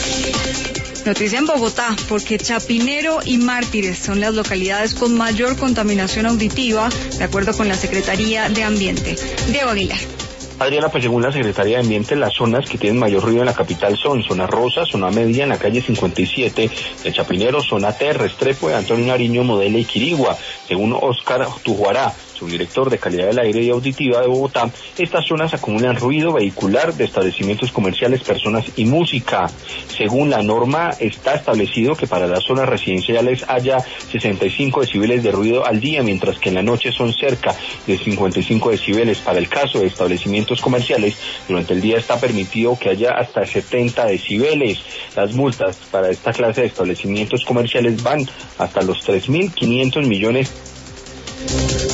Noticia en Bogotá, porque Chapinero y Mártires son las localidades con mayor contaminación auditiva, de acuerdo con la Secretaría de Ambiente. Diego Aguilar. Adriana, pues según la Secretaría de Ambiente, las zonas que tienen mayor ruido en la capital son Zona Rosa, Zona Media en la calle 57, de Chapinero, Zona T, Restrepo, de Antonio Nariño, Modelo y Quirigua. Según Óscar Tujuará, subdirector de calidad del aire y auditiva de Bogotá, estas zonas acumulan ruido vehicular de establecimientos comerciales, personas y música. Según la norma, está establecido que para las zonas residenciales haya 65 decibeles de ruido al día, mientras que en la noche son cerca de 55 decibeles. Para el caso de establecimientos comerciales, durante el día está permitido que haya hasta 70 decibeles. Las multas para esta clase de establecimientos comerciales van hasta los 3.500 millones.